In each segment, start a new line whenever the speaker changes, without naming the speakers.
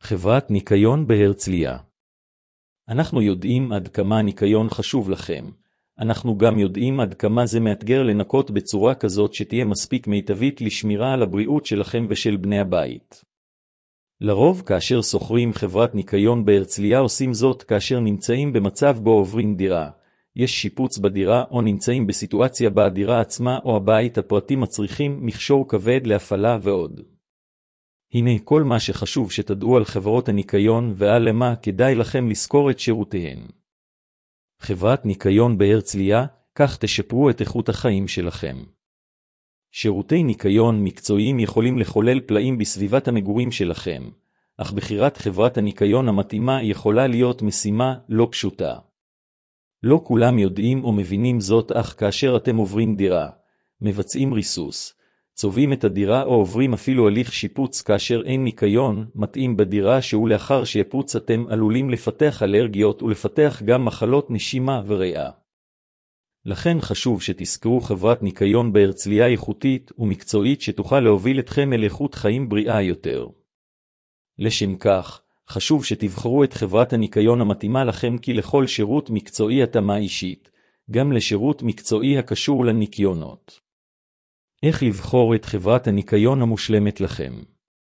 חברת ניקיון בהרצליה. אנחנו יודעים עד כמה ניקיון חשוב לכם. אנחנו גם יודעים עד כמה זה מאתגר לנקות בצורה כזאת שתהיה מספיק מיטבית לשמירה על הבריאות שלכם ושל בני הבית. לרוב כאשר שוכרים חברת ניקיון בהרצליה עושים זאת כאשר נמצאים במצב בו עוברים דירה, יש שיפוץ בדירה או נמצאים בסיטואציה בה הדירה עצמה או הבית הפרטי מצריכים מכשור כבד להפעלה ועוד. הנה כל מה שחשוב שתדעו על חברות הניקיון ועל למה כדאי לכם לזכור את שירותיהן. חברת ניקיון בהרצליה, כך תשפרו את איכות החיים שלכם. שירותי ניקיון מקצועיים יכולים לחולל פלאים בסביבת המגורים שלכם, אך בחירת חברת הניקיון המתאימה יכולה להיות משימה לא פשוטה. לא כולם יודעים או מבינים זאת, אך כאשר אתם עוברים דירה, מבצעים ריסוס, צובעים את הדירה או עוברים אפילו הליך שיפוץ כאשר אין ניקיון מתאים בדירה שהוא לאחר שיפוץ אתם עלולים לפתח אלרגיות ולפתח גם מחלות נשימה וריאה. לכן חשוב שתזכרו חברת ניקיון בהרצליה איכותית ומקצועית שתוכל להוביל אתכם אל איכות חיים בריאה יותר. לשם כך, חשוב שתבחרו את חברת הניקיון המתאימה לכם כי לכל שירות מקצועי התאמה אישית, גם לשירות מקצועי הקשור לניקיונות. איך לבחור את חברת הניקיון המושלמת לכם?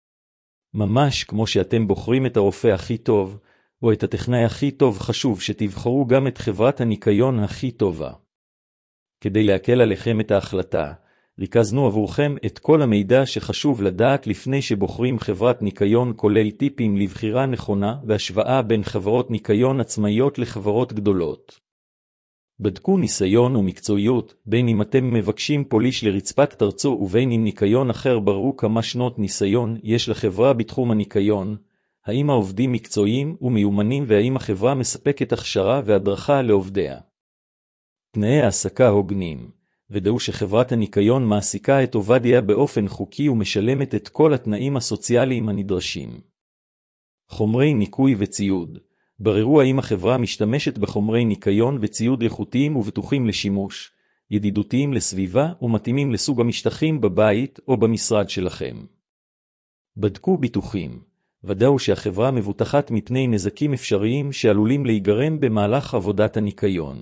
ממש כמו שאתם בוחרים את הרופא הכי טוב, או את הטכנאי הכי טוב, חשוב שתבחרו גם את חברת הניקיון הכי טובה. כדי להקל עליכם את ההחלטה, ריכזנו עבורכם את כל המידע שחשוב לדעת לפני שבוחרים חברת ניקיון, כולל טיפים לבחירה נכונה והשוואה בין חברות ניקיון עצמאיות לחברות גדולות. בדקו ניסיון ומקצועיות, בין אם אתם מבקשים פוליש לרצפת תרצו ובין אם ניקיון אחר. ברו כמה שנות ניסיון יש לחברה בתחום הניקיון, האם העובדים מקצועיים ומיומנים והאם החברה מספקת הכשרה והדרכה לעובדיה. תנאי העסקה הוגנים, ודאו שחברת הניקיון מעסיקה את עובדיה באופן חוקי ומשלמת את כל התנאים הסוציאליים הנדרשים. חומרי ניקוי וציוד, בררו האם החברה משתמשת בחומרי ניקיון וציוד איכותיים ובטוחים לשימוש, ידידותיים לסביבה ומתאימים לסוג המשטחים בבית או במשרד שלכם. בדקו ביטוחים, ודאו שהחברה מבוטחת מפני נזקים אפשריים שעלולים להיגרם במהלך עבודת הניקיון.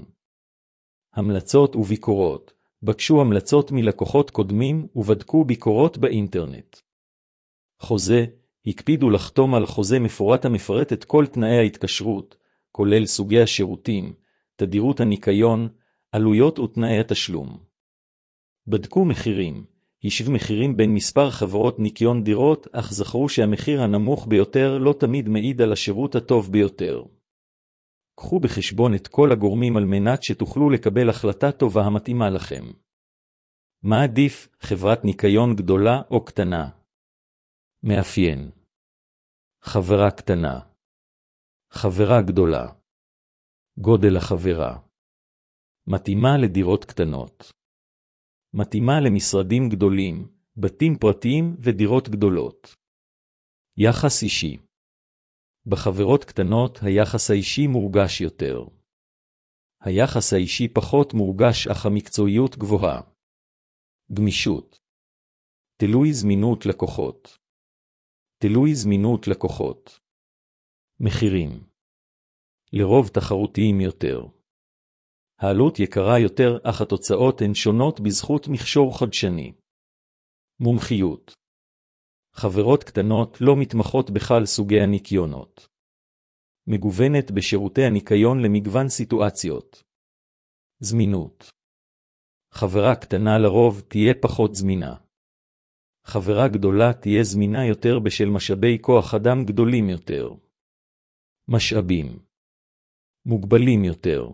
המלצות וביקורות, בקשו המלצות מלקוחות קודמים ובדקו ביקורות באינטרנט. חוזה, הקפידו לחתום על חוזה מפורט המפרט את כל תנאי ההתקשרות, כולל סוגי השירותים, תדירות הניקיון, עלויות ותנאי התשלום. בדקו מחירים, השוו מחירים בין מספר חברות ניקיון דירות, אך זכרו שהמחיר הנמוך ביותר לא תמיד מעיד על השירות הטוב ביותר. קחו בחשבון את כל הגורמים על מנת שתוכלו לקבל החלטה טובה המתאימה לכם. מה עדיף, חברת ניקיון גדולה או קטנה? מאפיין. חברה קטנה. חברה גדולה. גודל החברה. מתאימה לדירות קטנות. מתאימה למשרדים גדולים, בתים פרטיים ודירות גדולות. יחס אישי. בחברות קטנות היחס האישי מורגש יותר. היחס האישי פחות מורגש אך המקצועיות גבוהה. גמישות. תלוי זמינות לקוחות. תלוי זמינות לקוחות. מחירים. לרוב תחרותיים יותר. העלות יקרה יותר אך התוצאות הן שונות בזכות מכשור חדשני. מומחיות. חברות קטנות לא מתמחות בכלל סוגי הניקיונות. מגוונת בשירותי הניקיון למגוון סיטואציות. זמינות. חברה קטנה לרוב תהיה פחות זמינה. חברה גדולה תהיה זמינה יותר בשל משאבי כוח אדם גדולים יותר. משאבים. מוגבלים יותר.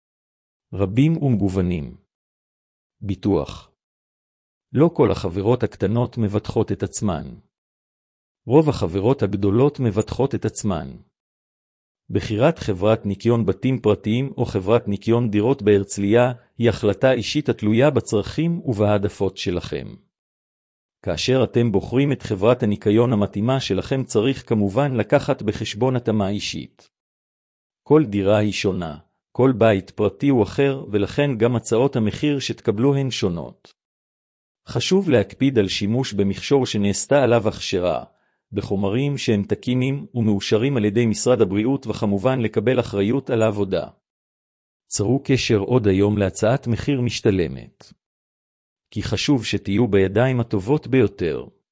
רבים ומגוונים. ביטוח. לא כל החברות הקטנות מבטחות את עצמן. רוב החברות הגדולות מבטחות את עצמן. בחירת חברת ניקיון בתים פרטיים או חברת ניקיון דירות בהרצליה היא החלטה אישית התלויה בצרכים ובהעדפות שלכם. כאשר אתם בוחרים את חברת הניקיון המתאימה שלכם צריך כמובן לקחת בחשבון התאמה אישית. כל דירה היא שונה, כל בית פרטי הוא אחר ולכן גם הצעות המחיר שתקבלו הן שונות. חשוב להקפיד על שימוש במכשור שנעשתה עליו הכשרה, בחומרים שהם תקינים ומאושרים על ידי משרד הבריאות, וכמובן לקבל אחריות על העבודה. צרו קשר עוד היום להצעת מחיר משתלמת. כי חשוב שתהיו בידיים הטובות ביותר.